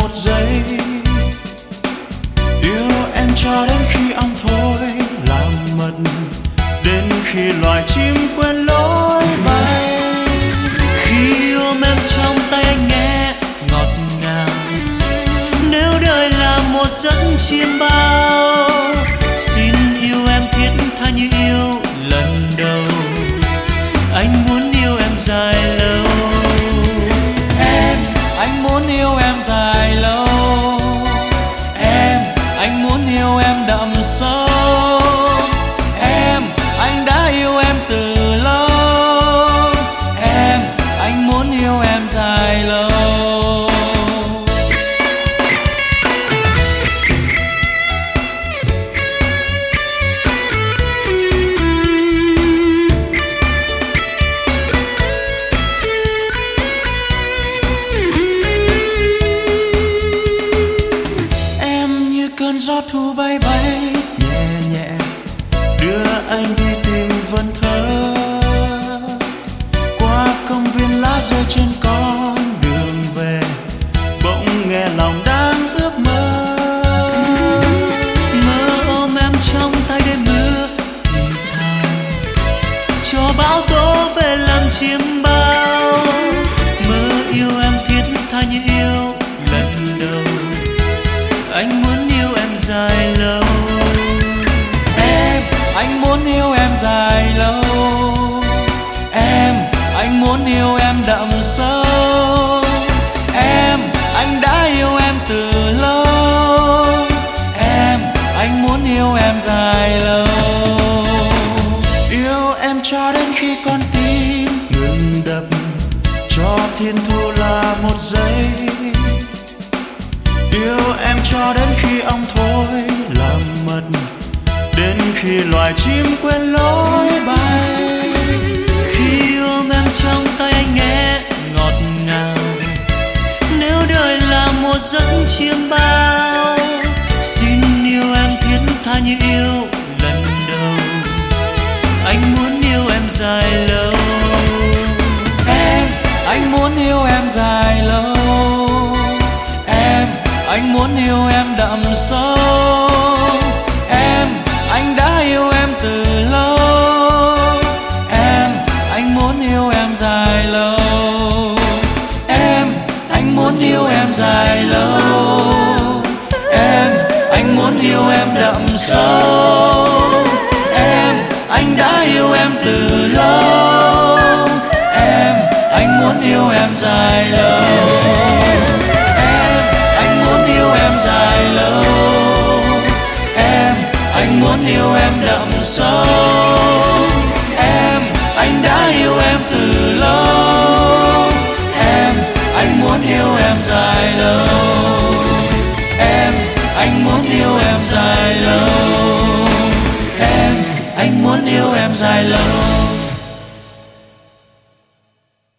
một giây. Yêu em cho đến khi ong thôi làm mật, đến khi loài chim quên lối bay. Khi ôm em trong tay anh nghe ngọt ngào, nếu đời là một giấc chiêm bao, xin yêu em thiết tha như yêu lần đầu. Anh muốn yêu em dài lâu. Anh muốn yêu em dài lâu. Anh muốn yêu em đậm sâu. Anh đã yêu em từ lâu. Anh muốn yêu em dài lâu. Cơn gió thu bay bay nhẹ nhẹ, đưa anh đi tìm vần thơ. Qua công viên lá rơi trên con đường về, bỗng nghe lòng đang ước mơ. Mơ ôm em trong tay đêm mưa thì thào, cho bão tố về làm chiêm bao. Mơ yêu em thiết tha như yêu lần đầu. Anh muốn yêu em dài lâu. Anh muốn yêu em dài lâu. Anh muốn yêu em đậm sâu. Anh đã yêu em từ lâu. Anh muốn yêu em dài lâu. Yêu em cho đến khi con tim ngừng đập, cho thiên thu là một giây. Yêu em cho đến khi ong thôi làm mật, đến khi loài chim quên lối bay. Khi ôm em trong tay anh nghe ngọt ngào, nếu đời là một giấc chiêm bao, xin yêu em thiết tha như yêu lần đầu. Anh muốn yêu em dài lâu. Anh muốn yêu em dài lâu. Anh muốn yêu em đậm sâu. Anh đã yêu em từ lâu. Anh muốn yêu em dài lâu. Anh muốn yêu em dài lâu. Anh muốn yêu em đậm sâu. Anh đã yêu em từ lâu. Anh muốn yêu em dài lâu. Dài lâu. Anh muốn yêu em đậm sâu. Anh đã yêu em từ lâu. Anh muốn yêu em dài lâu. Anh muốn yêu em dài lâu. Anh muốn yêu em dài lâu.